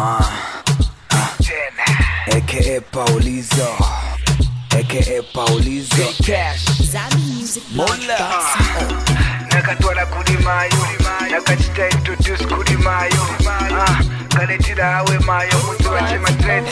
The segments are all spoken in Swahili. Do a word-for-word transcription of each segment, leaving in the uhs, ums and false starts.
Uh, uh, A K A Paulizo, A K A Paulizo Cash Mola Nakatwala kuri mayo, nakachita introduce kuri mayo. Ah, kanetira awe mayo, mutu wache madred.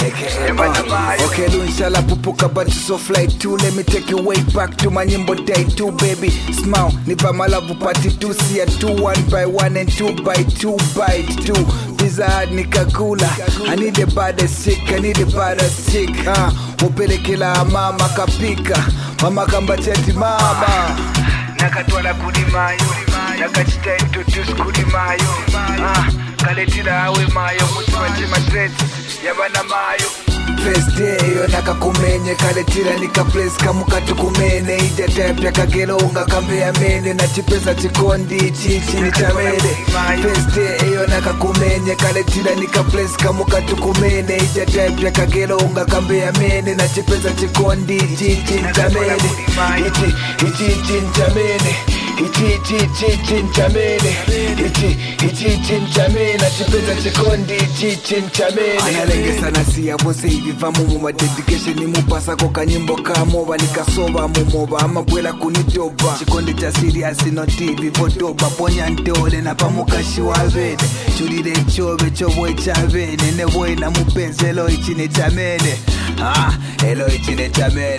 Okay, lunshala pupuka but you so fly too. Let me take you way back to my nyimbo day two, baby. Smile, nipa malavu party two. See a two, one by one and two by two by two. Pizza hard nikakula. I need the baddest sick, I need the baddest sick. Ah, upele kila mama kapika. Mama kambacheti mama. Nakatwala kuri mayo, nakachita introduce kuri mayo. Ah, kaletira awe mayo, mutu wache madred. Yabana mayo. First day yo nakakumenye kaletira nika place kamuka tukumene ija type ya kagelo unga kambe ya mene na chipesa chikondi chichi ni chamele. First day yo nakakumenye kaletira nika place kamuka tukumene ija type ya kagelo unga kambe ya mene na chipesa chikondi chichi ni chamele. Ichi ichi ichi chamele. Ichi ichi ichi ichi chamele. Ichi ichi ichi chamele na chipesa chikondi chichi chamele. Analenge sana siya bose hivi vamu muma dedication ni mupasa koka nyimbo kamoba nikasoba mumoba amabwela kunitoba chikondi cha serious no T V votoba ponya ntole na pamuka shiwavede churire chobe chobo chavene ne boy na mupenzi elo ichine chamene ah elo ichine chamene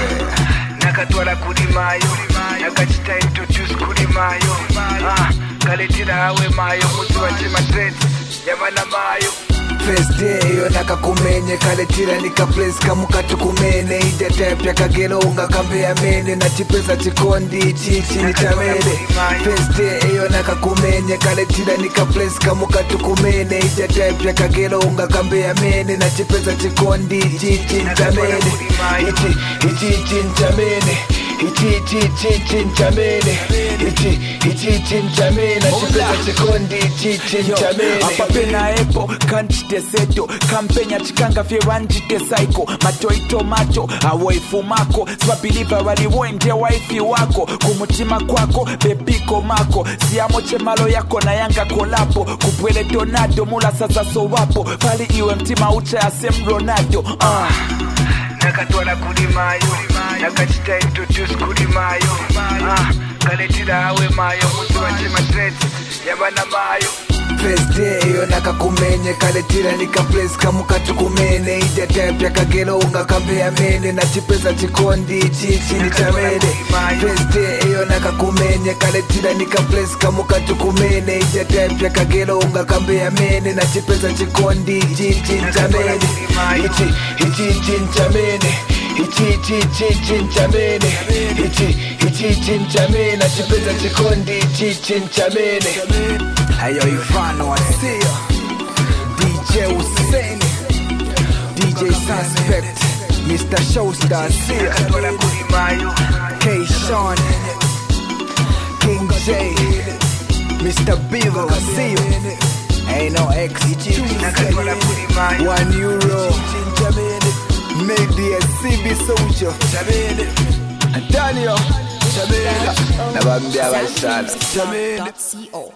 Nakatwala kuri mayo, nakachita introduce kuri mayo. Ah, kaletira awe mayo, mutu wache madred. Yabana mayo. First day yo nakakumenye kaletira nika place kamuka tukumene ija type ya kagelo unga kambe ya mene na chipesa chikondi chichi ni chamele. First day yo nakakumenye kaletira nika place kamuka tukumene ija type ya kagelo unga kambe ya mene na chipesa chikondi chichi ni chamele. Ichi ichi ichi chamele. Ichi ichi ichi ichi chamele. Ichi ichi ichi chamele na chipesa chikondi chichi chamele. Apapena epo kanchite seto kampenya chikanga fyewanjite psycho matoito macho awaifu mako swabiliva wali wende waifi wako kumutima kwako bebiko mako siamo chemalo yako na yanga kolapo kubwele donado mula sasa so wapo pali iwe mtima ucha ya sem Ronaldo uh. Nakatwala kuri mayo, nakachita introduce kuri mayo. Ah, kaletira awe mayo, mutu wache madred. Yabana mayo. First day yo nakakumenye kaletira nika place kamuka tukumene ija type ya kagelo unga kambe ya mene na chipesa chikondi chichi ni chamele. First day yo nakakumenye kaletira nika place kamuka tukumene ija type ya kagelo unga kambe ya mene na chipesa chikondi chichi ni chamele. Ichi ichi ichi chamele. Ichi ichi ichi ichi chamele. Ichi ichi ichi chamele na chipesa chikondi chichi ni chamele. Ayo Ivano Asia, D J Hussein, D J Suspect, Mister Showstar Asia, K Sean, King J, Mister Beaver Asia, ain't no X, one euro, Media C B Soldier, Daniel, Nabambia Vaishala.